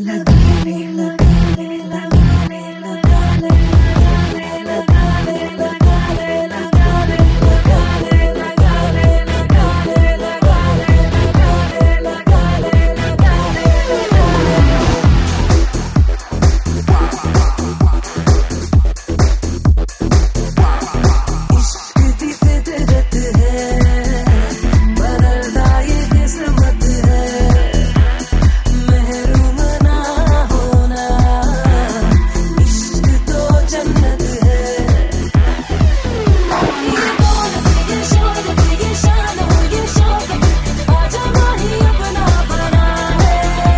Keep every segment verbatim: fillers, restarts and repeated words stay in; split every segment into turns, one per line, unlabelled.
लगा ले लगा ले लगा ले लगा ले लगा ले लगा ले लगा ले लगा ले लगा ले लगा ले लगा ले लगा ले लगा ले लगा ले इश्क दी फितरत है बदलदा ये किस्मत है महरूम ना होना इश्क तो जन्नत है ये दौलत ये शौकत ये शान हो ये शौकत आजा माही अपना बना है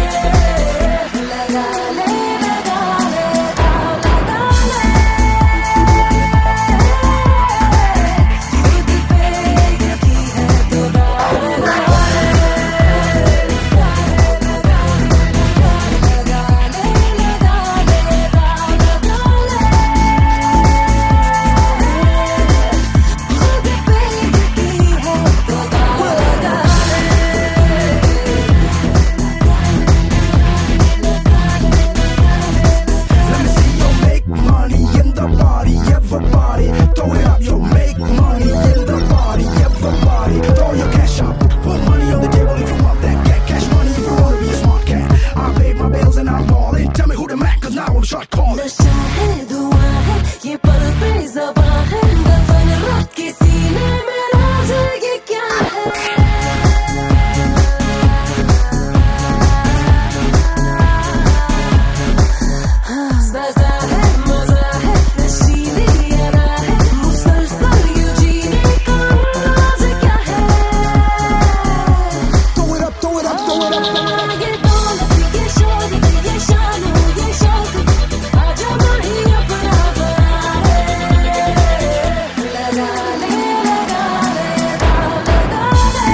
लगा ले लगा ले दाव लगा ले खुद पे यकी है तो दाव लगा ले लगा ले लगा ले दाव लगा ले खुद पे यकी है तो दाव लगा
Let me see you make money in the party, everybody. Throw it up, you make money in the party, everybody. Throw your cash up, put money on the table if you want that. Get cash money if you wanna be a smart cat. I pay my bills and I'm balling. Tell me who the man, cause now I'm shot calling.
नशा है धुआं है ये पल पे ज़बां है दफन रात के सीने में राज ये क्या है सजा है मजा है नशीली अदा है मुसलसल यूं जीने का अंदाज़ क्या है
Throw it up, throw it up, throw it up, throw it up.
ये दौलत ये शौकत ये शान हो ये शौकत आजा माही अपना बना है लगा ले लगा ले दाव लगा ले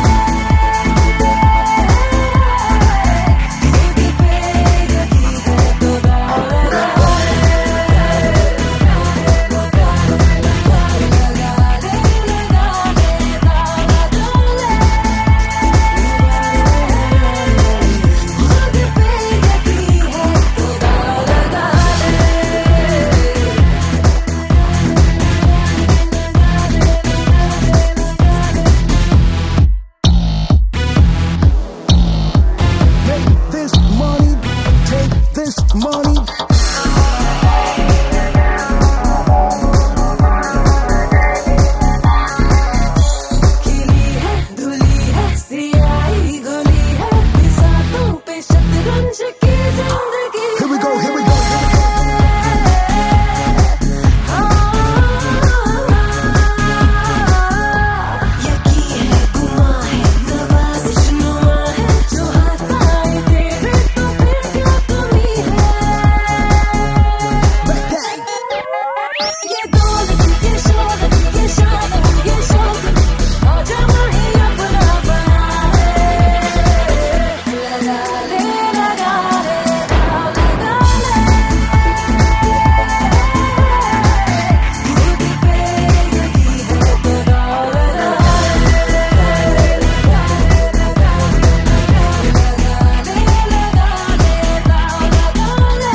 खुद पे यकी है तो दाव लगा ले लगा ले लगा ले दाव लगा ले खुद पे यकी है तो दाव लगा ले
Make this money, take this money.
खिली है धुली है सियाही गुली है बिसातों पे शतरंज की जिंदगी
Here we go, here we go, here we go.
यकी है गुमा है नवाज़िश नुमा है जो हाथ आए तेरे तो फिर क्या कमी है
Like that.
ये दौलत ये शौकत ये शान हो ये शौकत आजा माही अपना बना है लगा ले लगा ले दाव लगा ले खुद पे यकी है तो दाव लगा ले लगा ले लगा ले लगा ले दाव लगा ले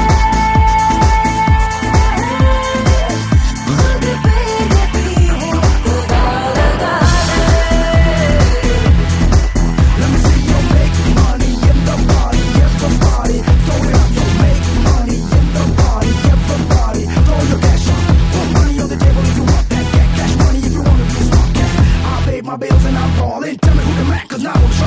खुद पे यकी है तो दाव लगा ले
Let me see you make money in the party, everybody. Throw it up, you make money in the party, everybody. Throw your cash up, put money on the table if you want that. Get cash money if you wanna be a smart cat. I pay my bills and I'm balling. Tell me who the man, cause now I'm shot